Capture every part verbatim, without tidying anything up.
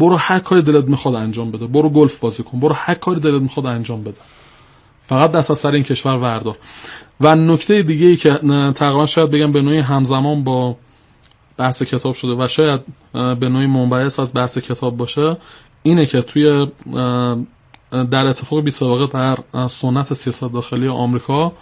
برو هر کاری دلت میخواد انجام بده، برو گلف بازی کن، برو هر کاری دلت میخواد انجام بده، فقط دست از سر این کشور وردار. و نکته دیگه ای که تقریبا شاید بگم به نوعی همزمان با بحث کتاب شده و شاید به نوعی منبعث از بحث کتاب باشه، اینه که توی در اتفاق بی سابقه در سنت سیاست داخلی آمریکا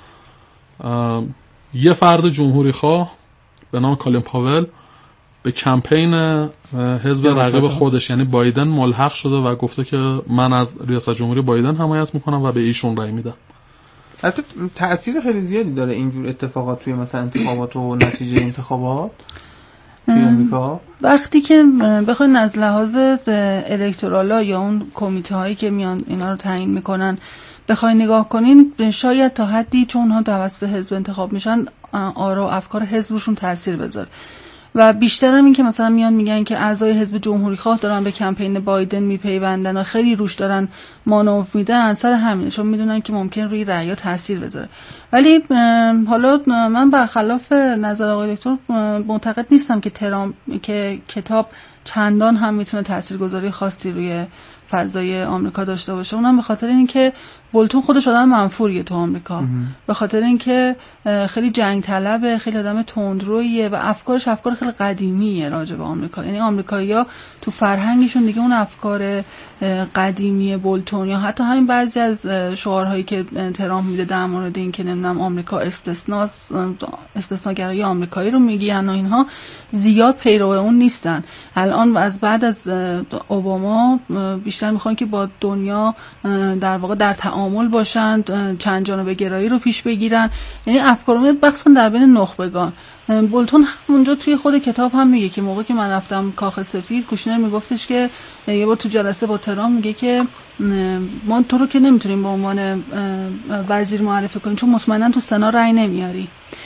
یه فرد جمهوری خواه به نام کالین پاول به کمپین حزب رقیب خودش یعنی بایدن ملحق شده و گفته که من از ریاست جمهوری بایدن حمایت میکنم و به ایشون رأی میدم. البته تأثیر خیلی زیادی داره اینجور اتفاقات توی مثلا انتخابات و نتیجه انتخابات توی امریکا. وقتی که بخواین از لحاظ الکترالا یا اون کمیته هایی که میان اینا رو تعیین میکنن بخواین نگاه کنین، شاید تا حدی چون اونها توسط حزب انتخاب میشن آرا و افکار حزبشون تاثیر بذاره و بیشتر هم این که مثلا میان میگن که اعضای حزب جمهوری خواه دارن به کمپین بایدن میپیوندن و خیلی روش دارن مانور میدن سر همین، چون میدونن که ممکن روی رأی‌ها تاثیر بذاره. ولی حالا من برخلاف نظر آقای دکتر معتقد نیستم که ترامپ که کتاب چندان هم میتونه تاثیرگذاری خاصی روی فضای آمریکا داشته باشه. اونم به خاطر اینکه بولتون خودش آدم منفوریه تو آمریکا، به خاطر اینکه خیلی جنگ طلبه، خیلی آدم تندرویه و افکارش افکار خیلی قدیمیه راجع به آمریکا. یعنی آمریکایی‌ها تو فرهنگشون دیگه اون افکار قدیمی بولتون یا حتی همین بعضی از شعارهایی که ترامپ میده در مورد این که نمیدونم آمریکا استثناست، استثناگرایی آمریکایی رو میگن و اینها زیاد پیرو اون نیستن. الان از بعد از اوباما بیشتر میخوان که با دنیا در واقع در تعامل باشن، چند جانبه گرایی رو پیش بگیرن. یعنی افکار بخصوصا در بین نخبگان. بولتون اونجا توی خود کتاب هم میگه که موقعی که من رفتم کاخ سفید کوشنر میگفتش که یه بار تو جلسه با ترامپ میگه که ما تو رو که نمیتونیم به عنوان وزیر معرفی کنیم چون مطمئنا تو سنا رأی نمیاری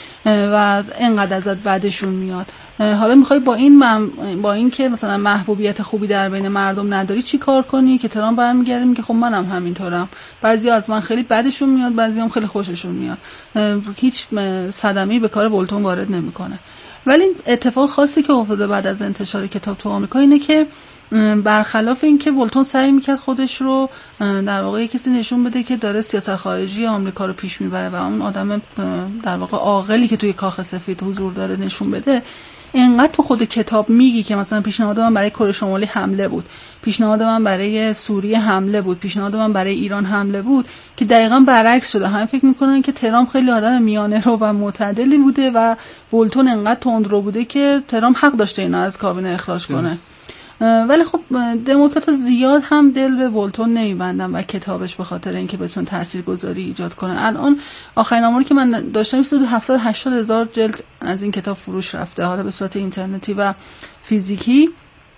و اینقدر ازت بعدشون میاد. حالا میخوای با این مم... با این که مثلا محبوبیت خوبی در بین مردم نداری چی کار کنی؟ که ترامپ برمیگرده میگه خب منم همینطورم، بعضی از من خیلی بدشون میاد، بعضی هم خیلی خوششون میاد. هیچ صدمه‌ای به کار بولتون وارد نمیکنه. ولی اتفاق خاصی که افتاده بعد از انتشار کتاب تو آمریکا اینه که برخلاف این که بولتون سعی میکرد خودش رو در واقع کسی نشون بده که داره سیاست خارجی آمریکا رو پیش میبره و اون آدم در واقع عاقلی که توی کاخ سفید حضور داره نشون بده، اینقدر تو خود کتاب میگی که مثلا پیشنهاد من برای کره شمالی حمله بود، پیشنهاد من برای سوریه حمله بود، پیشنهاد من برای ایران حمله بود، که دقیقاً برعکس شده. هم فکر میکنن که ترامپ خیلی آدم میانه رو و معتدلی بوده و بولتون اینقدر تندرو بوده که ترامپ حق داشته اینا از کابینه اخراج کنه. ولی خب دموکرات زیاد هم دل به بولتون نمیبندن و کتابش به خاطر اینکه بتونه تاثیرگذاری ایجاد کنه. الان آخرین آماری که من داشتم حدود هفتصد و هشتاد هزار جلد از این کتاب فروش رفته، حالا به صورت اینترنتی و فیزیکی.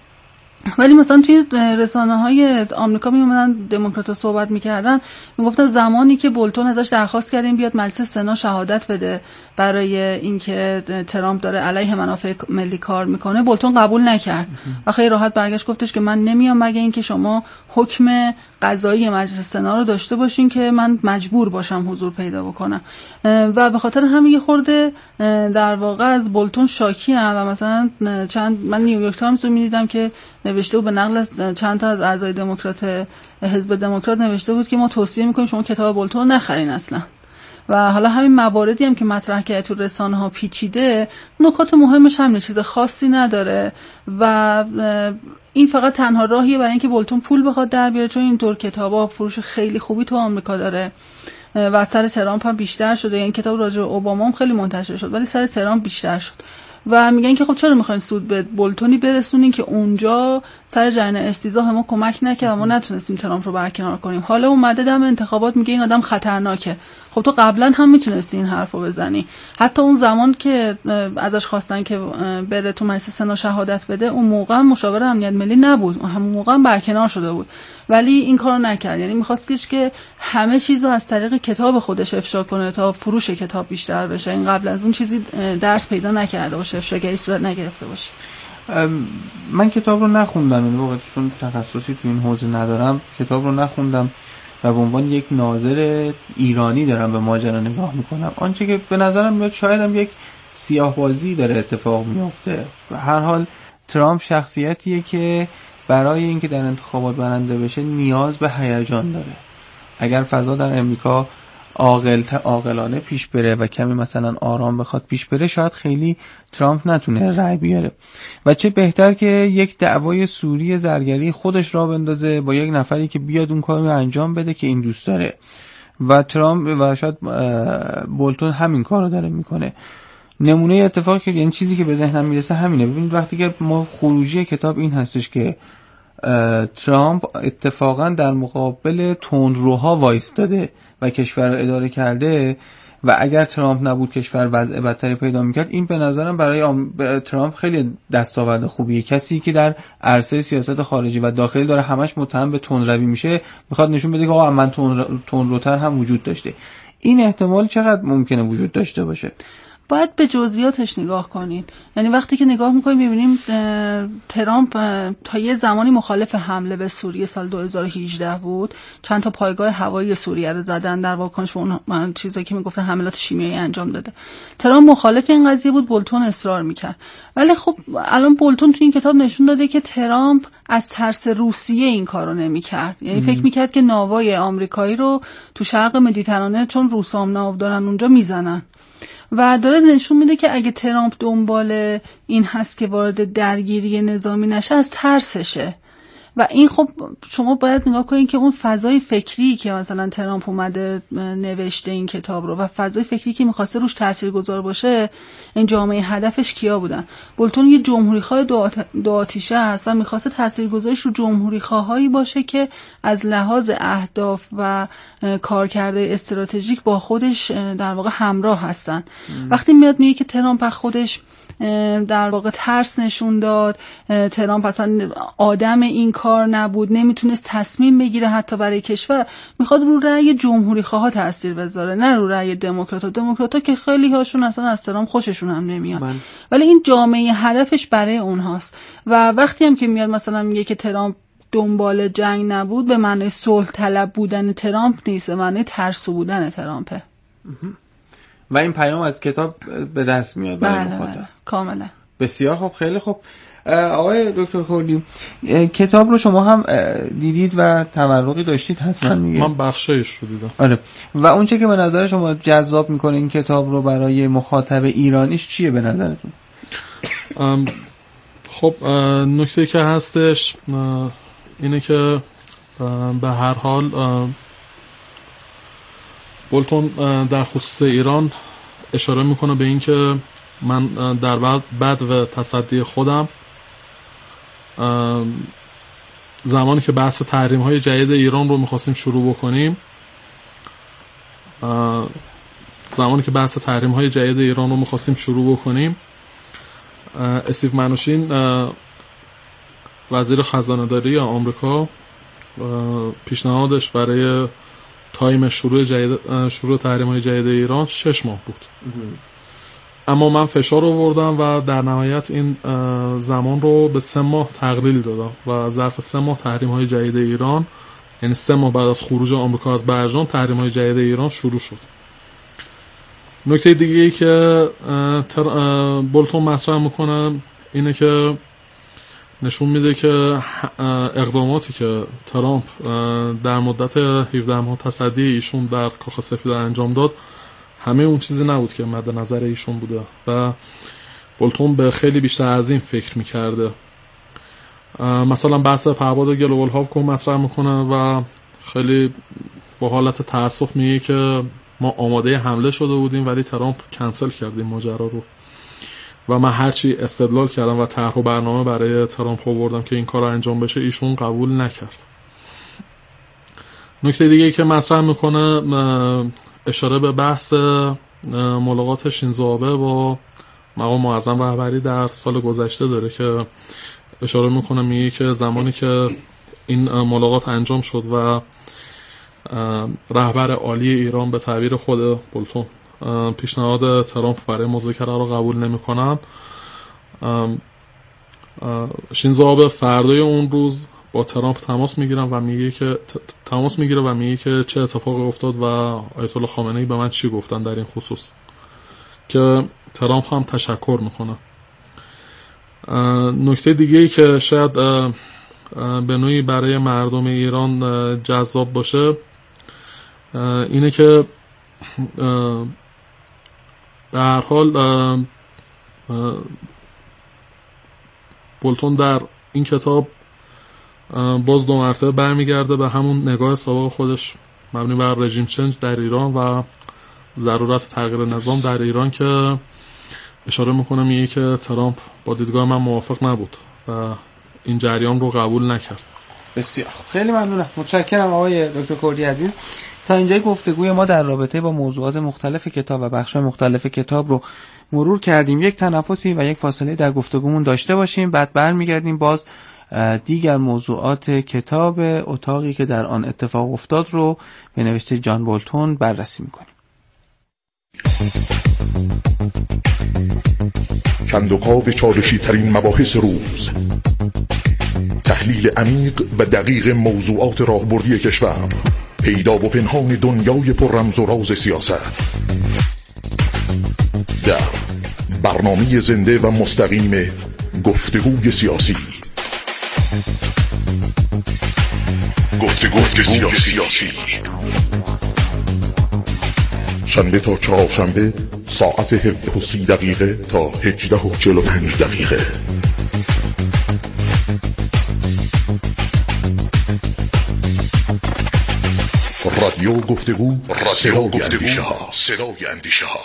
ولی مثلا توی رسانه‌های آمریکا میومدن دموکرات‌ها صحبت می‌کردن، میگفتن زمانی که بولتون ازش درخواست کردیم بیاد مجلس سنا شهادت بده برای اینکه ترامپ داره علیه منافع ملی کار میکنه، بولتون قبول نکرد و خیلی راحت برگشت گفتش که من نمیام مگه اینکه شما حکم قضایی مجلس سنا رو داشته باشین که من مجبور باشم حضور پیدا بکنم. و به خاطر همین یه خورده در واقع از بولتون شاکی ام و مثلا چند من نیویورک تایمز رو می‌دیدم که نوشته بود به نقل از چند تا از اعضای دموکرات حزب دموکرات نوشته بود که ما توصیه می‌کنیم شما کتاب بولتون رو نخرین اصلا. و حالا همین مواردی هم که مطرح کرد تو رسانه‌ها پیچیده، نکات مهمش هم چیز خاصی نداره و این فقط تنها راهیه برای اینکه بولتون پول بخواد در بیاره، چون اینطور کتابا فروش خیلی خوبی تو آمریکا داره و سر ترامپ هم بیشتر شده. این کتاب راجع به اوباما هم خیلی منتشر شد ولی سر ترامپ بیشتر شد و میگن که خب چرا میخواین سود به بولتونی برسونین که اونجا سر جریان استیضاح ما کمک نکرد و ما نتونستیم ترامپ رو برکنار کنیم، حالا اومده دم انتخابات میگه این آدم خطرناکه. خب تو قبلا هم میتونستی این حرفو بزنی، حتی اون زمان که ازش خواستن که بره تو مجلس سنا شهادت بده اون موقع مشاور امنیت ملی نبود، همون موقع هم برکنار شده بود ولی این کارو نکرد. یعنی می‌خواست که همه چیزو از طریق کتاب خودش افشا کنه تا فروش کتاب بیشتر بشه. این قبل از اون چیزی درس پیدا نکرده باشه، افشاگری صورت نگرفته باشه. من کتاب رو نخوندم، این واقعا چون تخصصی تو این حوزه ندارم کتاب رو نخوندم و به عنوان یک ناظر ایرانی دارم به ماجرا نگاه میکنم. آنچه که به نظرم میاد شاید هم یک سیاه‌بازی داره اتفاق میفته. به هر حال ترامپ شخصیتیه که برای اینکه در انتخابات برنده بشه نیاز به هیجان داره. اگر فضا در امریکا عاقل عاقلانه پیش بره و کمی مثلا آرام بخواد پیش بره، شاید خیلی ترامپ نتونه رأی بیاره. و چه بهتر که یک دعوای سوری زرگری خودش را بندازه با یک نفری که بیاد اون کارو انجام بده که این دوست داره. و ترامپ و شاید بولتون همین کارو داره میکنه. نمونه اتفاقی که یعنی چیزی که به ذهنم میرسه همینه. ببینید وقتی که ما خروجی کتاب این هستش که ترامپ اتفاقا در مقابل تندروها وایستاده و کشور رو اداره کرده و اگر ترامپ نبود کشور وضع بدتری پیدا میکرد. این به نظرم برای آم... ترامپ خیلی دستاورد خوبیه. کسی که در عرصه سیاست خارجی و داخلی داره همش متهم به تندروی میشه، میخواد نشون بده که آقا من تندروتر هم وجود داشته. این احتمال چقدر ممکنه وجود داشته باشه؟ باید به جزئیاتش نگاه کنین. یعنی وقتی که نگاه میکنیم میبینیم ترامپ تا یه زمانی مخالف حمله به سوریه سال دو هزار و هجده بود. چند تا پایگاه هوایی سوریه رو زدن در واکنش به اون چیزایی که میگفتن حملات شیمیایی انجام داده. ترامپ مخالف این قضیه بود، بولتون اصرار میکرد. ولی خب الان بولتون تو این کتاب نشون داده که ترامپ از ترس روسیه این کارو نمیکرد. یعنی فکر میکرد که ناوای آمریکایی رو تو شرق مدیترانه چون روسام ناو دارن اونجا میزنن. و داره نشون میده که اگه ترامپ دنبال این هست که وارد درگیری نظامی نشه از ترسشه. و این خب شما باید نگاه کنید که اون فضای فکری که مثلا ترامپ اومده نوشته این کتاب رو و فضای فکری که میخواسته روش تاثیرگذار باشه، این جامعه هدفش کیا بودن؟ بولتون یه جمهوریخواه دو آتیشه است و میخواسته تاثیرگذاریش رو جمهوریخواهایی باشه که از لحاظ اهداف و کارکرد استراتژیک با خودش در واقع همراه هستن. ام. وقتی میاد میگه که ترامپ خودش در واقع ترس نشون داد، ترامپ اصلا آدم این کار نبود، نمیتونست تصمیم بگیره حتی برای کشور، میخواد رو رأی جمهوری خواه تاثیر بذاره نه رو رأی دموکرات‌ها. دموکرات‌ها که خیلی هاشون اصلا از ترامپ خوششون هم نمیاد من. ولی این جامعه هدفش برای اونهاست. و وقتی هم که میاد مثلا میگه که ترامپ دنبال جنگ نبود، به معنی صلح طلب بودن ترامپ نیست، به معنی ترسو بودن ترامپه. و این پیام از کتاب به دست میاد برای بله مخاطب. بله. کاملا. بسیار خوب، خیلی خوب. آقای دکتر کردی، کتاب رو شما هم دیدید و تورقی داشتید حتما دیگه؟ من بخشایش رو دیدم. آره. و اونچه که به نظر شما جذاب میکنه این کتاب رو برای مخاطب ایرانیش چیه به نظرتون؟ خب نکته که هستش اینه که به هر حال بولتون در خصوص ایران اشاره میکنه به این که من در بعد بعد و تصدی خودم زمانی که بحث تحریم های جدید ایران رو میخواستیم شروع بکنیم زمانی که بحث تحریم های جدید ایران رو میخواستیم شروع بکنیم استیو منوشین وزیر خزانه داری آمریکا پیشنهادش برای تایم شروع جدید شروع تحریم های جدید ایران شش ماه بود. اما من فشار آوردم و در نهایت این زمان رو به سه ماه تقلیل دادم و ظرف سه ماه تحریم های جدید ایران، یعنی سه ماه بعد از خروج آمریکا از برجام، تحریم های جدید ایران شروع شد. نکته دیگه ای که بولتون مطرح میکنه اینه که نشون میده که اقداماتی که ترامپ در مدت هفده ماه تصدی ایشون در کاخ سفید انجام داد همه اون چیزی نبود که مد نظر ایشون بوده و بولتون به خیلی بیشتر از این فکر میکرده. مثلا بحث پهپاد گلوبال هاوک رو مطرح میکنه و خیلی با حالت تأسف میگه که ما آماده حمله شده بودیم ولی ترامپ کنسل کرد این ماجرا رو و من هرچی استدلال کردم و طرح و برنامه برای ترامپ آوردم که این کار رو انجام بشه ایشون قبول نکرد. نکته دیگه ای که مطرح میکنه اشاره به بحث ملاقات شینزو آبه با مقام معظم رهبری در سال گذشته داره که اشاره میکنه میگه که زمانی که این ملاقات انجام شد و رهبر عالی ایران به تعبیر خود بولتون پیشنهاد ترامپ برای مذاکره رو قبول نمی‌کنن، شینزو آبه فردای اون روز با ترامپ تماس میگیرن و میگه که تماس میگیره و میگه که چه اتفاقی افتاد و آیت الله خامنه‌ای به من چی گفتن در این خصوص، که ترامپ هم تشکر میکنه. نکته دیگه ای که شاید به نوعی برای مردم ایران جذاب باشه اینه که به هر حال بولتون در این کتاب باز دو مرتبه برمیگرده به همون نگاه سابق خودش مبنی بر رژیم چنج در ایران و ضرورت تغییر نظام در ایران که اشاره میکنه میگه که ترامپ با دیدگاه من موافق نبود و این جریان رو قبول نکرد. بسیار خیلی ممنونم، متشکرم آقای دکتر کردی عزیز. تا اینجای گفتگوی ما در رابطه با موضوعات مختلف کتاب و بخش‌های مختلف کتاب رو مرور کردیم. یک تنفسی و یک فاصله در گفتگومون داشته باشیم، بعد برمیگردیم باز دیگر موضوعات کتاب اتاقی که در آن اتفاق افتاد رو به نوشته جان بولتون بررسی میکنیم. کندوکاو چالشی ترین مباحث روز، تحلیل عمیق و دقیق موضوعات راهبردی کشور، پیدا و پنهان دنیای پر رمز و راز سیاست، در برنامه زنده و مستقیم گفتگوی سیاسی. گفتگوی سیاسی شنبه تا چهارشنبه ساعت هفده و سی دقیقه تا هجده و چهل و پنج دقیقه. رادیو گفتگو، صدای اندیشه ها، صدای اندیشه ها.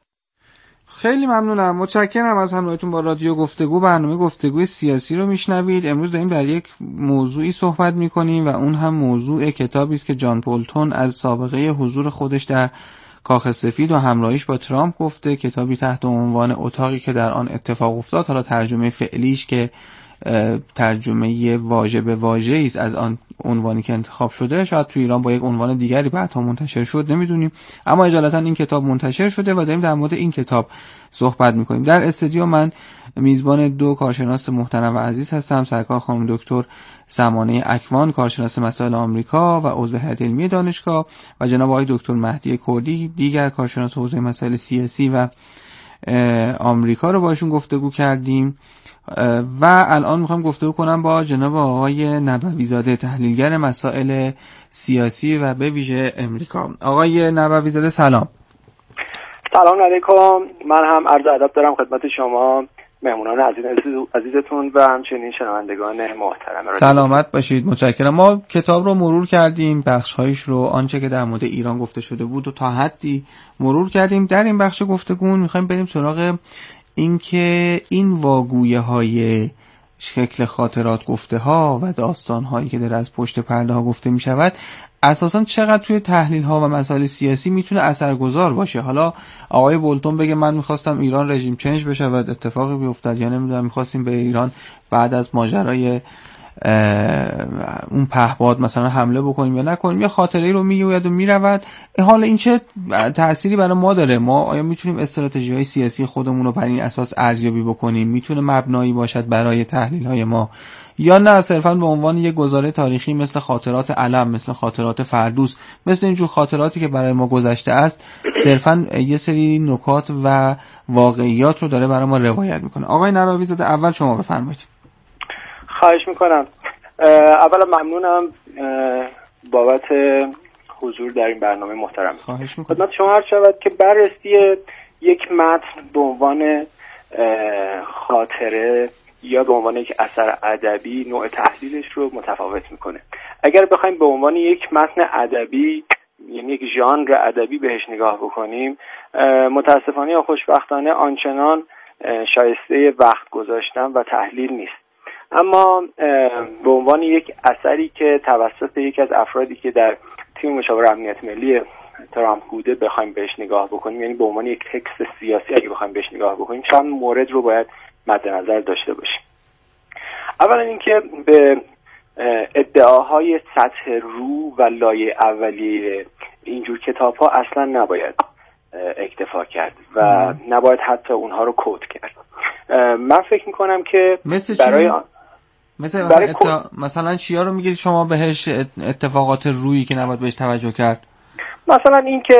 خیلی ممنونم، متشکرم از همراهیتون با رادیو گفتگو. برنامه گفتگوی سیاسی رو میشنوید. امروز داریم در یک موضوعی صحبت میکنیم و اون هم موضوع کتابی است که جان بولتون از سابقه حضور خودش در کاخ سفید و همراهیش با ترامپ گفته. کتابی تحت عنوان اتاقی که در آن اتفاق افتاد. حالا ترجمه فعلیش که ترجمه واژه به واژه است از آن عنوانی که انتخاب شده، شاید تو ایران با یک عنوان دیگری بعدها منتشر شد، نمیدونیم، اما اجالتا این کتاب منتشر شده و داریم در مورد این کتاب صحبت میکنیم. در استودیو من میزبان دو کارشناس محترم و عزیز هستم، سرکار خانم دکتر سمانه اکوان، کارشناس مسائل آمریکا و عضو هیئت علمی دانشگاه، و جناب آقای دکتر مهدی کردی، دیگر کارشناس حوزه مسائل سیاسی و آمریکا رو باشون گفتگو کردیم. و الان میخوام گفتگو کنم با جناب آقای نبوی زاده، تحلیلگر مسائل سیاسی و به ویژه امریکا. آقای نبوی زاده سلام. سلام علیکم. من هم عرض ادب دارم خدمت شما مهمونان عزیز عزیزتون و همچنین شنوندگان محترم. سلامت باشید، متشکرم. ما کتاب رو مرور کردیم، بخش‌هایش رو، آنچه که در مورد ایران گفته شده بود و تا حدی مرور کردیم. در این بخش گفتگومون میخوایم بریم سراغ اینکه این واگویه های شکل خاطرات گفته ها و داستان هایی که در از پشت پرده ها گفته می شود اساساً چقدر توی تحلیل ها و مسائل سیاسی میتونه اثرگذار باشه. حالا آقای بولتون بگه من میخواستم ایران رژیم چنج بشه و اتفاقی بیفتد، یا نمیدونم میخواستیم به ایران بعد از ماجرای اون پهپاد مثلا حمله بکنیم یا نکنیم، یا خاطره رو میگوید و میرود. حالا این چه تأثیری برای ما داره؟ ما آیا میتونیم استراتژی‌های سیاسی خودمون رو بر این اساس ارزیابی بکنیم؟ میتونه مبنایی باشد برای تحلیل‌های ما، یا نه صرفاً به عنوان یک گزاره تاریخی مثل خاطرات علم، مثل خاطرات فردوس، مثل اینجور خاطراتی که برای ما گذشته است، صرفاً یه سری نکات و واقعیات رو داره برای ما روایت میکنه؟ آقای نبوی زاده اول شما بفرمایید. خواهش میکنم. اولا ممنونم بابت حضور در این برنامه محترم. خواهش میکنم. خدمت شما عرض شود که بررسی یک متن به عنوان خاطره یا به عنوان یک اثر ادبی نوع تحلیلش رو متفاوت میکنه. اگر بخوایم به عنوان یک متن ادبی، یعنی یک ژانر ادبی بهش نگاه بکنیم، متاسفانه یا خوشبختانه آنچنان شایسته وقت گذاشتن و تحلیل نیست. اما به عنوان یک اثری که توسط یکی از افرادی که در تیم مشاور امنیت ملی ترامپ بوده بخوایم بهش نگاه بکنیم، یعنی به عنوان یک تکست سیاسی اگه بخوایم بهش نگاه بکنیم، چند مورد رو باید مد نظر داشته باشیم. اولا اینکه به ادعاهای سطح رو و لایه اولیه اینجور کتاب‌ها اصلا نباید اکتفا کرد و نباید حتی اونها رو کد کرد. من فکر میکنم که برای آن مثلا مثلا, ات... مثلا چیا رو میگید شما بهش اتفاقات رویی که نباید بهش توجه کرد؟ مثلا این که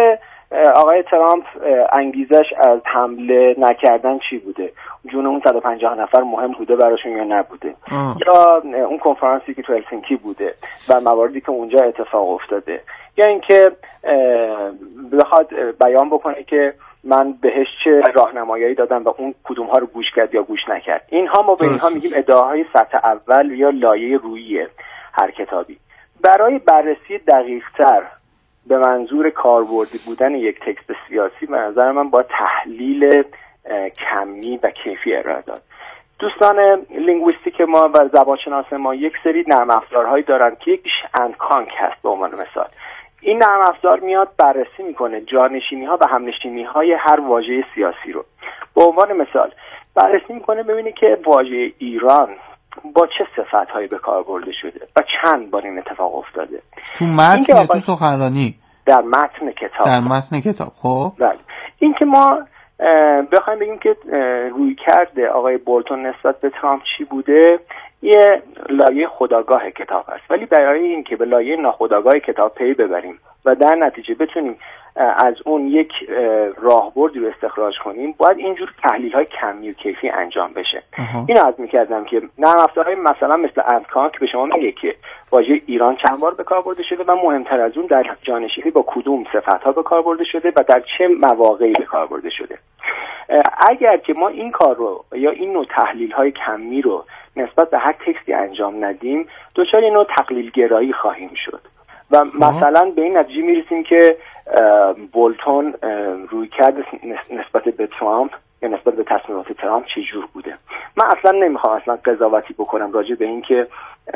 آقای ترامپ انگیزش از حمله نکردن چی بوده؟ جون اون صد و پنجاه نفر مهم بوده براشون یا نبوده؟ آه. یا اون کنفرانسی که تو هلسینکی بوده و مواردی که اونجا اتفاق افتاده، یا اینکه بخواد بیان بکنه که من بهش چه راهنمایی دادم و اون کدوم ها رو گوش کرد یا گوش نکرد. اینها ما به اینها میگیم ادعاهای سطح اول یا لایه رویی هر کتابی. برای بررسی دقیق‌تر به منظور کاربردی بودن یک تکست سیاسی به نظر من با تحلیل کمی و کیفی ارائه داد. دوستان لینگویستیک ما و زبانشناس ما یک سری نرم افزارهایی دارن که یکیش اندکانک هست به عنوان مثال. این نرم افزار میاد بررسی میکنه جانشینی ها و همنشینی های هر واژه سیاسی رو. به عنوان مثال بررسی میکنه ببینه که واژه ایران با چه صفت‌هایی به کار برده شده و چند بار این اتفاق افتاده. تو متن تو سخنرانی در متن کتاب در متن کتاب خب بله. این که ما بخوایم بگیم که روی کرده آقای بولتون نسبت به ترامپ چی بوده، یه لایه خودآگاه کتاب است، ولی برای این که به لایه ناخودآگاه کتاب پی ببریم و در نتیجه بتونیم از اون یک راهبردی رو استخراج کنیم، باید اینجور تحلیل‌های کمی و کیفی انجام بشه. اینو عرض می‌کردم که نرم افزارهای مثلا مثل اندکانک به شما میگه که واژه ایران چند بار به کار برده شده و مهمتر از اون در جانشینی با کدوم صفت‌ها به کار برده شده و در چه مواقعی به کار برده شده. اگر که ما این کار رو یا این نوع تحلیل‌های کمی رو نسبت به هر تکستی انجام ندیم، دچار این نوع تقلیل گرایی خواهیم شد و مثلا به این نتیجه میرسیم که بولتون روی کرده نسبت به ترامپ یا نسبت به تصمیمات ترامپ چه جور بوده. من اصلا نمیخوام اصلا قضاوتی بکنم راجع به این که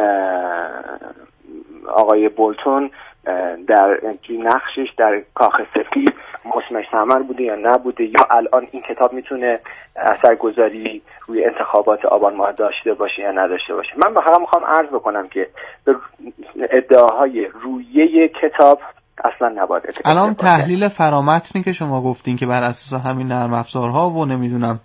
آقای بولتون در نقشش در کاخ سفید موسمش ثمر بوده یا نبوده، یا الان این کتاب میتونه اثرگذاری روی انتخابات آبان ماه داشته باشه یا نداشته باشه. من فقط میخوام عرض بکنم که ادعاهای رویه کتاب اصلا نباید اتفاق. الان تحلیل فرامتنی که شما گفتین که بر اساس همین نرم افزارها و نمیدونم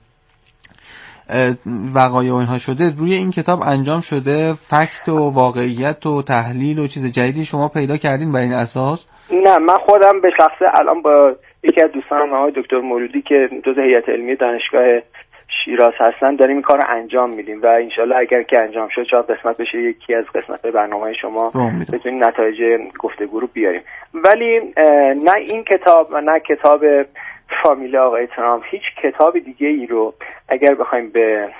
وقایع و اینها شده، روی این کتاب انجام شده، فکت و واقعیت و تحلیل و چیز جدیدی شما پیدا کردین بر این اساس؟ نه، من خودم به شخصه الان با یکی از دوستانم آقای دکتر مولودی که جزء هیئت علمی دانشگاه شیراز هستن داریم این کار رو انجام میدیم و انشالله اگر که انجام شد شاید قسمت بشه یکی از قسمت برنامه شما بتونیم نتایج گفتگو رو بیاریم. ولی نه این کتاب و نه کتاب فامیل آقای ترامپ، هیچ کتاب دیگه ای رو اگر بخوایم به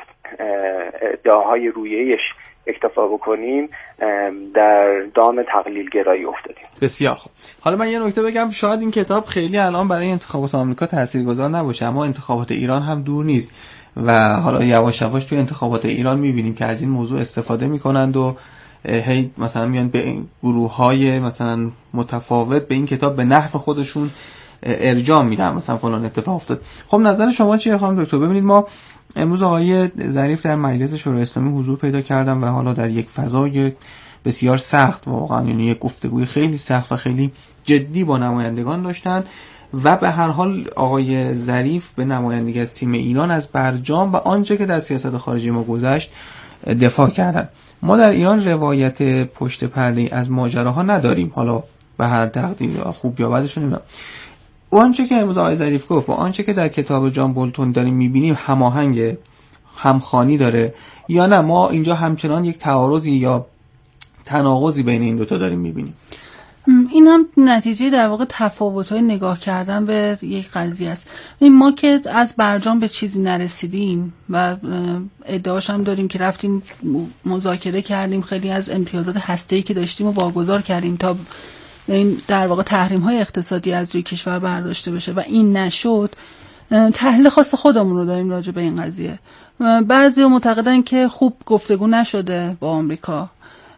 ادعاهای رویه‌اش اکتفا بکنیم در دام تقلیل گرایی افتادیم. بسیار خوب. حالا من یه نکته بگم، شاید این کتاب خیلی الان برای انتخابات آمریکا تاثیرگذار نباشه، اما انتخابات ایران هم دور نیست و حالا یواش یواش توی انتخابات ایران می‌بینیم که از این موضوع استفاده می‌کنند و هی مثلا میان به گروه‌های مثلا متفاوت به این کتاب به نحو خودشون ارجاع میدن، مثلا فلان اتفاق افتاد. خب نظر شما چیه خانم دکتر؟ ببینید ما امروز آقای ظریف در مجلس شورای اسلامی حضور پیدا کردن و حالا در یک فضای بسیار سخت واقعا، یعنی یک گفتگوی خیلی سخت و خیلی جدی با نمایندگان داشتن و به هر حال آقای ظریف به نمایندگی از تیم ایران از برجام و آنچه که در سیاست خارجی ما گذشت دفاع کردن. ما در ایران روایت پشت پرده از ماجراها نداریم، حالا به هر تقدیر خوب یا بدش نمیدونم. آنچه که امروز آقای ظریف گفت با آنچه که در کتاب جان بولتون داریم میبینیم هماهنگ همخوانی داره یا نه ما اینجا همچنان یک تعارضی یا تناقضی بین این دوتا داریم میبینیم؟ این هم نتیجه در واقع تفاوت‌های نگاه کردن به یک قضیه است. ما که از برجام به چیزی نرسیدیم و ادعاش هم داریم که رفتیم مذاکره کردیم، خیلی از امتیازات هسته‌ای که داشتیم و واگذار کردیم تا این در واقع تحریم‌های اقتصادی از روی کشور برداشته بشه و این نشد، تحلیل خاص خودمون رو داریم راجع به این قضیه. بعضیا معتقدن که خوب گفتگو نشده با آمریکا.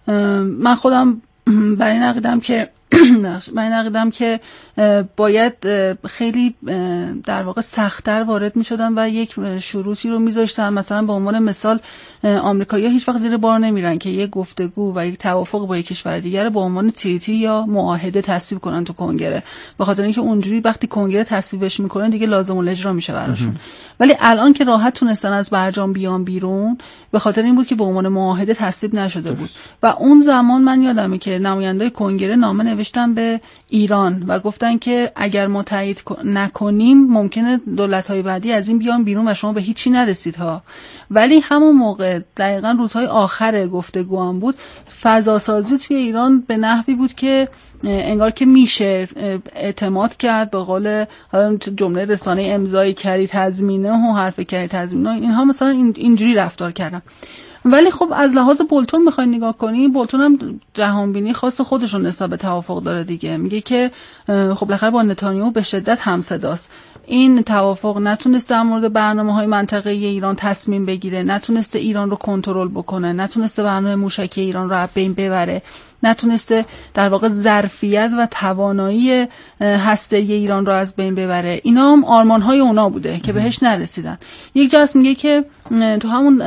من خودم بر این عقیده‌ام که من این عقیده‌ام که باید خیلی در واقع سخت‌تر وارد می‌شدن و یک شروطی رو می‌ذاشتن. مثلا به عنوان مثال آمریکایی‌ها هیچ وقت زیر بار نمیرن که یک گفتگو و یک توافق با یک کشور دیگر به عنوان تریتی یا معاهده تصویب کنن تو کنگره، به خاطر اینکه اونجوری وقتی کنگره تصویبش می‌کنه دیگه لازم الاجرا میشه براشون. ولی الان که راحت تونستن از برجام بیان بیرون به خاطر این بود که به عنوان معاهده تصویب نشده بود و اون زمان من یادمه که نمایندای کنگره نامه نوشتن نوشتن به ایران و گفتن که اگر ما تایید نکنیم ممکنه دولت‌های بعدی از این بیان بیرون و شما به هیچی نرسید ها. ولی همون موقع دقیقاً روزهای آخر گفتگو هم بود، فضاسازی توی ایران به نحوی بود که انگار که میشه اعتماد کرد. به قول جمله رسانه امضای کردی تضمینه و حرف کردی تضمینه، اینها مثلا اینجوری رفتار کردن. ولی خب از لحاظ بولتون میخوای نگاه کنی، بولتون هم جهانبینی خاص خودشون نسبت به توافق داره دیگه. میگه که خب بالاخره با نتانیاهو به شدت همصداست. این توافق نتونست در مورد برنامه‌های منطقه‌ای ایران تصمیم بگیره، نتونسته ایران رو کنترل بکنه، نتونسته برنامه موشکی ایران رو از بین ببره، نتونسته در واقع ظرفیت و توانایی هسته‌ای ایران رو از بین ببره. اینا هم آرمان‌های اونا بوده که بهش نرسیدن. یک جا هست میگه که تو همون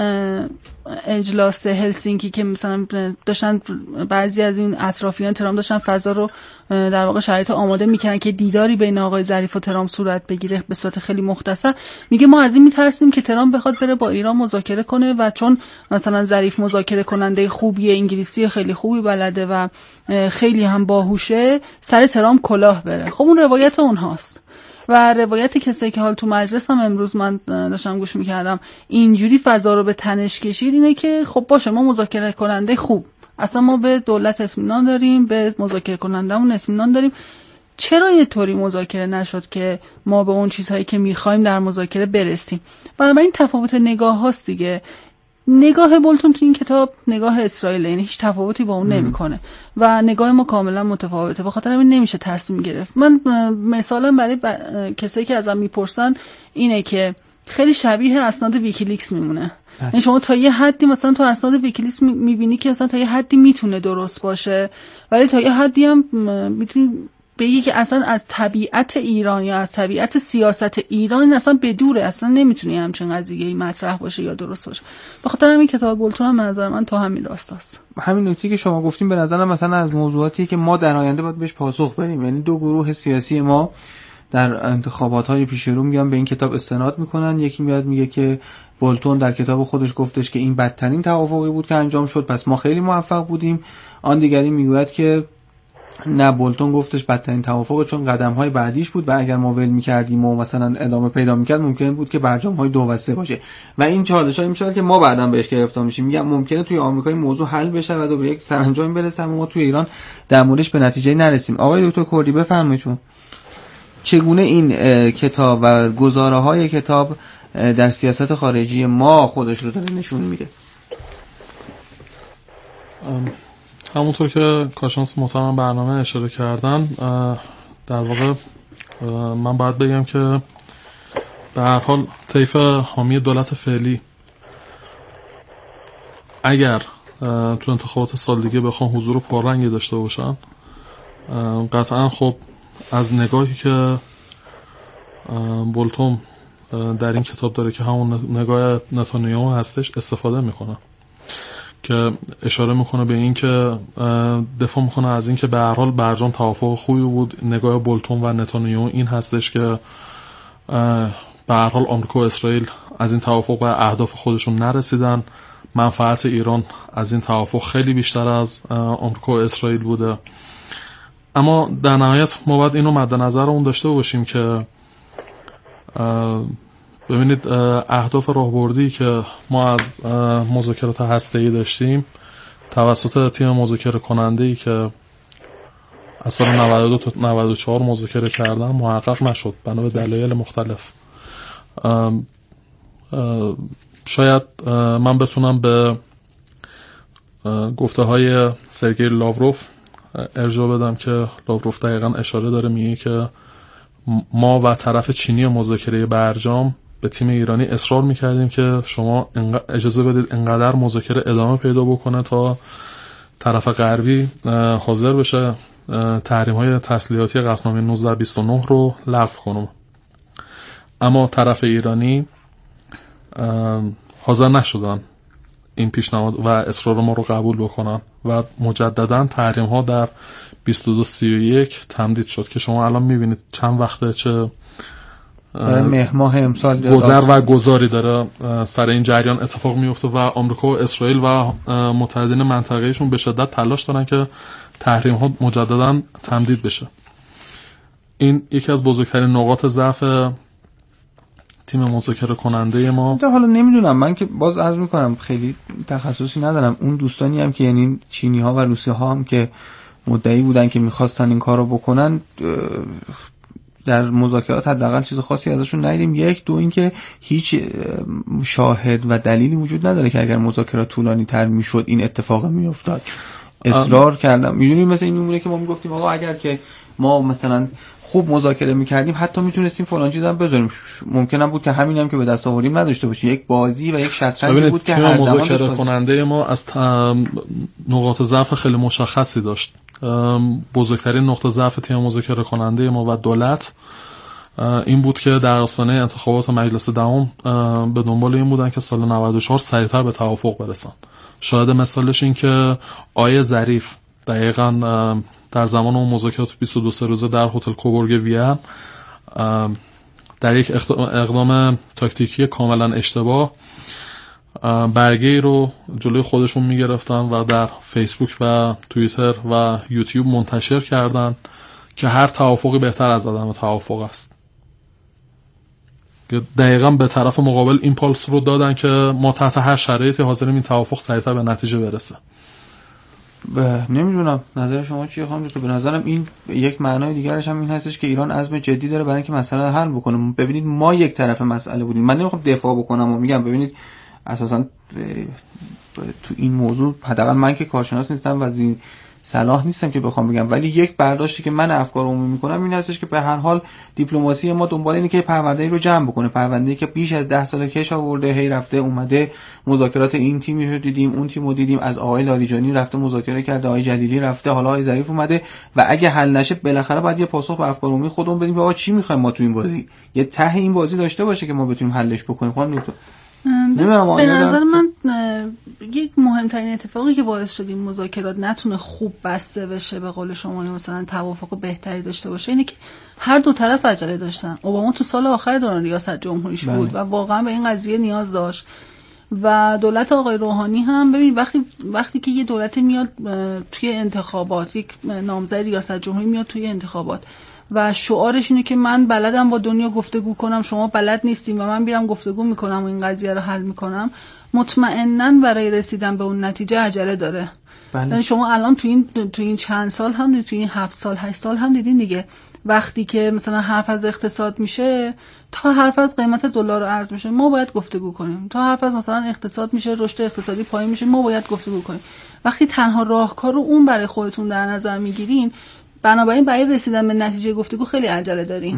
اجلاس هلسینکی که مثلا داشتن بعضی از این اطرافیان ترامپ داشتن فضا رو در واقع شرایط آماده میکنن که دیداری بین آقای ظریف و ترامپ صورت بگیره به صورت خیلی مختصر، میگه ما از این میترسیم که ترامپ بخواد بره با ایران مذاکره کنه و چون مثلا ظریف مذاکره کننده خوبیه، انگلیسی خیلی خوبی بلده و خیلی هم باهوشه، سر ترامپ کلاه بره. خب اون روایت اونهاست و روایت کسایی که حال تو مجلس هم امروز من داشتم گوش میکردم اینجوری فضا رو به تنش کشید اینه که خب باشه ما مذاکره کننده خوب، اصلا ما به دولت اطمینان داریم، به مذاکره کنندمون اطمینان داریم، چرا یه طوری مذاکره نشد که ما به اون چیزهایی که میخوایم در مذاکره برسیم؟ بنابراین تفاوت نگاه هاست دیگه. نگاه بولتون تو این کتاب نگاه اسرائیل، یعنی هیچ تفاوتی با اون نمیکنه و نگاه ما کاملا متفاوته، به خاطر همین نمیشه تصمیم گرفت. من مثلا برای ب... کسایی که ازم میپرسن اینه که خیلی شبیه اسناد ویکیلیکس میمونه. یعنی شما تا یه حدی مثلا تو اسناد ویکیلیکس میبینی که مثلا تا یه حدی میتونه درست باشه، ولی تا یه حدی هم میتونی بگی که اصلا از طبیعت ایران یا از طبیعت سیاست ایران اصلا بدوره، اصلا نمیتونی همچین قضیه‌ای مطرح باشه یا درست باشه. به خاطر همین کتاب بولتون هم به نظر من تا همین راستاست. همین نکته که شما گفتیم به نظرم مثلا از موضوعاتی که ما در آینده باید بهش پاسخ بدیم. یعنی دو گروه سیاسی ما در انتخابات‌های پیش رو میان به این کتاب استناد میکنن. یکی میاد میگه که بولتون در کتاب خودش گفتش که این بدترین توافقی بود که انجام شد، پس ما خیلی موفق بودیم. آن دیگری میگوید که نه، بولتون گفتش بدترین توافق چون قدم‌های بعدیش بود و اگر ما ول می‌کردیم و مثلا ادامه پیدا می‌کرد ممکن بود که برجام‌های دو و سه باشه و این چالش‌هایی میشه که ما بعداً بهش گرفتار میشیم. میگم ممکنه توی آمریکا این موضوع حل بشه و به یک سرانجامی برسه اما ما توی ایران در موردش به نتیجه نرسیم. آقای دکتر کردی بفرمایید چون چگونه این کتاب و گزاره‌های کتاب در سیاست خارجی ما خودش رو داره نشون میده؟ همونطور که کارشناس محترم برنامه اشاره کردن، در واقع من باید بگم که به هر حال طیف حامی دولت فعلی اگر تو انتخابات سال دیگه بخوان حضور پررنگی داشته باشن، قطعا خب از نگاهی که بولتون در این کتاب داره که همون نگاه نتانیاهو هستش استفاده میکنن که اشاره میکنه به این که دفاع میکنه از این که به هر حال برجام توافق خوبی بود. نگاه بولتون و نتانیاهو این هستش که به هر حال آمریکا و اسرائیل از این توافق و اهداف خودشون نرسیدن، منفعت ایران از این توافق خیلی بیشتر از آمریکا و اسرائیل بوده. اما در نهایت ما باید اینو مد نظرمون داشته باشیم که ببینید اهداف راهبردی که ما از مذاکرات هسته‌ای داشتیم توسط تیم مذاکره کننده‌ای که از سال نود و دو تا نود و چهار مذاکره کردن محقق نشد بنا به دلایل مختلف. شاید من بتونم به گفته های سرگئی لاوروف ارجاع بدم که لاوروف دقیقا اشاره داره، میگه که ما و طرف چینی مذاکره برجام به تیم ایرانی اصرار میکردیم که شما اجازه بدید انقدر مذاکره ادامه پیدا بکنه تا طرف غربی حاضر بشه تحریم های تسلیحاتی قطعنامه نوزده بیست و نه رو لغو کنه. اما طرف ایرانی حاضر نشدن این پیشنهاد و اصرار ما رو قبول بکنن و مجددا تحریم ها در بیست و دو سی و یک تمدید شد که شما الان میبینید چند وقته چه مهر ماه امسال گذر و گذاری داره سر این جریان اتفاق میفته و آمریکا و اسرائیل و متحدین منطقه‌ایشون به شدت تلاش دارن که تحریم ها مجددا تمدید بشه. این یکی از بزرگترین نقاط ضعف تیم مذاکره کننده ما. حالا نمیدونم، من که باز عرض میکنم خیلی تخصصی ندارم. اون دوستانی هم که یعنی چینی ها و روسی ها هم که مدعی بودن که میخواستن این کارو بکنن، در مذاکرات حداقل چیز خاصی ازشون ندیدیم. یک دو اینکه هیچ شاهد و دلیلی وجود نداره که اگر مذاکرات طولانی تر میشد این اتفاق میافتاد. اصرار کردم میدونید مثلا این میمونه که ما میگفتیم آقا اگر که ما مثلا خوب مذاکره میکردیم حتی میتونستیم فلان چیزا بذاریم، ممکنه بود که همین هم که به دست آوردیم نداشته باشیم. یک بازی و یک شطرنجی بود که هر مذاکره کننده ما از نقاط ضعف خیلی مشخصی داشت. بزرگترین نقطه ضعف تیم مذاکره کننده ما و دولت این بود که در آستانه انتخابات مجلس دهم به دنبال این بودن که سال نود و چهار سریعتر به توافق برسن. شاهد مثالش این که آیه ظریف دقیقاً در زمان اون مذاکرات بیست و دو روزه در هتل کوبورگ وین در یک اقدام تاکتیکی کاملا اشتباه برگه‌ای رو جلوی خودشون میگرفتن و در فیسبوک و توییتر و یوتیوب منتشر کردن که هر توافقی بهتر از عدم توافق است. دقیقاً به طرف مقابل این پالس رو دادن که ما تحت هر شرایطی حاضریم این توافق سریعتر به نتیجه برسه. نمیدونم نظر شما چیه خانم دکتر؟ به نظرم این یک معنای دیگرش هم این هستش که ایران عزم جدی داره برای اینکه مسئله حل بکنه. ببینید ما یک طرف مسئله بودیم. من نمیخوام دفاع بکنم و میگم ببینید اساسا تو این موضوع حداقل من که کارشناس نیستم و زین صلاح نیستم که بخوام بگم، ولی یک برداشتی که من افکار عمومی میکنم این هستش که به هر حال دیپلماسی ما دنبال اینه که پرونده‌ای رو جمع بکنه، پرونده‌ای که بیش از ده سال کش آورده، هی رفته اومده، مذاکرات این تیمی رو دیدیم اون تیمو دیدیم، از آقای لاریجانی رفته مذاکره کرده، آقای جلیلی رفته، حالا آقای ظریف اومده و اگه حل نشه بالاخره باید یه پاسخ به افکار عمومی خودمون بدیم. آقا چی می‌خوایم ما تو این بازی؟ یه ته این بازی داشته باشه که ما بتونیم حلش بکنیم. خانم دکتر به نظر من یک مهمترین اتفاقی که باعث شد این مذاکرات نتونه خوب بسته بشه، به قول شما مثلا توافق بهتری داشته باشه، اینه که هر دو طرف عجله داشتن. اوباما تو سال آخر دوران ریاست جمهوریش بود و واقعا به این قضیه نیاز داشت و دولت آقای روحانی هم. ببینید وقتی وقتی که یه دولت میاد توی انتخابات، یک نامزد ریاست جمهوری میاد توی انتخابات و شعارش اینه که من بلدم با دنیا گفتگو کنم، شما بلد نیستیم و من میرم گفتگو میکنم و این قضیه رو حل میکنم، مطمئناً برای رسیدن به اون نتیجه عجله داره. بله. شما الان تو این تو این چند سال هم دیدید، تو این هفت سال هشت سال هم دیدین دیگه، وقتی که مثلا حرف از اقتصاد میشه تا حرف از قیمت دلار و ارز میشه ما باید گفتگو کنیم، تا حرف از مثلا اقتصاد میشه رشد اقتصادی پایین میشه ما باید گفتگو کنیم. وقتی تنها راهکار رو اون برای خودتون در نظر میگیرین، بنابراین برای رسیدن به نتیجه گفتگو خیلی عجله دارین.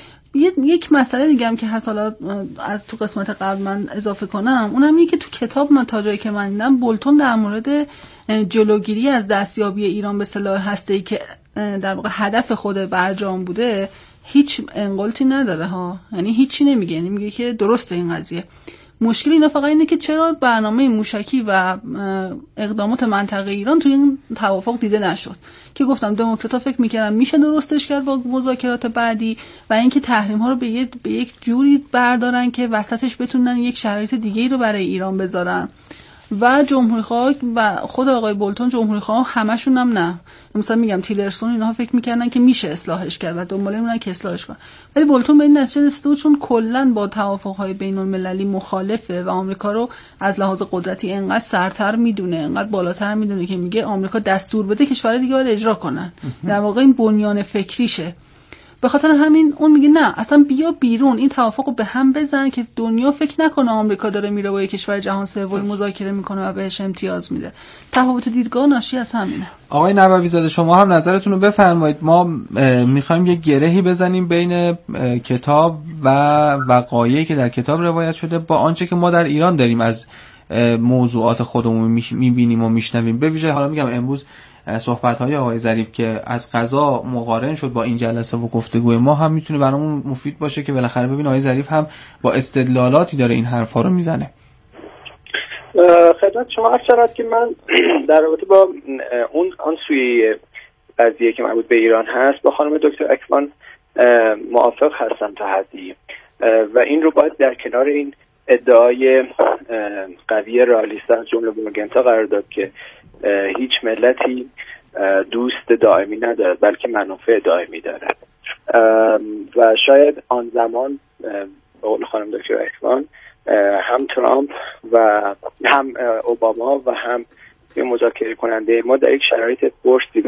یک مسئله دیگه هم که هست، حالا از تو قسمت قبل من اضافه کنم، اونم اینه که تو کتاب من تا جایی که من دیدم بولتون در مورد جلوگیری از دستیابی ایران به سلاح هسته‌ای که در واقع هدف خود برجام بوده هیچ انقلتی نداره ها، یعنی هیچی نمیگه، یعنی میگه که درسته این قضیه. مشکل اینا فقط اینه که چرا برنامه موشکی و اقدامات منطقه ایران توی این توافق دیده نشد، که گفتم دموکرات‌ها فکر می‌کردن میشه درستش کرد با مذاکرات بعدی و اینکه تحریم‌ها رو به یک به یک جوری بردارن که وسطش بتونن یک شرایط دیگه‌ای رو برای ایران بذارن. و جمهوری‌خواه و خود آقای بولتون جمهوری‌خواه همشون هم نه، مثلا میگم تیلرسون اینها فکر می‌کردن که میشه اصلاحش کرد و دنبال اینن که اصلاحش کنن، ولی بولتون به این نتیجه رسید چون کلاً با توافق‌های بین‌المللی مخالفه و آمریکا رو از لحاظ قدرتی انقدر سرتر میدونه، انقدر بالاتر میدونه که میگه آمریکا دستور بده کشورهای دیگه باید اجرا کنن. در واقع این بنیان فکریشه. به خاطر همین اون میگه نه اصلا بیا بیرون، این توافقو به هم بزن که دنیا فکر نکنه آمریکا داره میره با یک کشور جهان سوم مذاکره میکنه و بهش امتیاز میده. تفاوت دیدگاه ناشی از همینه. آقای نبوی زاده شما هم نظرتون رو بفرمایید. ما میخوایم یک گرهی بزنیم بین کتاب و وقایعی که در کتاب روایت شده با آنچه که ما در ایران داریم از موضوعات خودمون میبینیم و میشنویم. به ویژه حالا میگم امروز صحبت‌های آقای ظریف که از قضا مقارن شد با این جلسه و گفتگوی ما هم میتونه برامون مفید باشه که بالاخره ببین آقای ظریف هم با استدلالاتی داره این حرفا رو میزنه. خدمت شما عرض شود که من در رابطه با اون آن سوی قضیه که مربوط به ایران هست با خانم دکتر اکبان موافق هستم تا حدی. و این رو باید در کنار این ادعای قوی رئالیست از جمله مورگنتا قرار داد که هیچ ملتی دوست دائمی ندارد بلکه منافع دائمی دارد و شاید آن زمان به قول خانم دکتر اکوان هم ترامپ و هم اوباما و هم مذاکره کننده ما در یک شرایط پرسی